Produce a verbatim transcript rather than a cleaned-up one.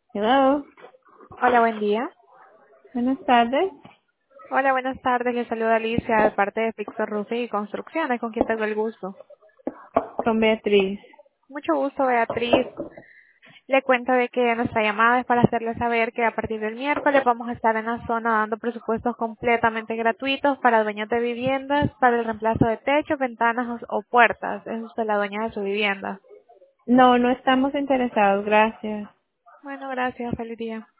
Hello. Hola, buen día. Buenas tardes. Hola, buenas tardes. Le saluda Alicia de parte de Pixel Roofing y Construcciones, con quien tengo el gusto. Con Beatriz. Mucho gusto, Beatriz. Le cuento de que nuestra llamada es para hacerle saber que a partir del miércoles vamos a estar en la zona dando presupuestos completamente gratuitos para dueños de viviendas, para el reemplazo de techos, ventanas o o puertas. Es usted la dueña de su vivienda. No, no estamos interesados, gracias. Bueno, gracias. Feliz día.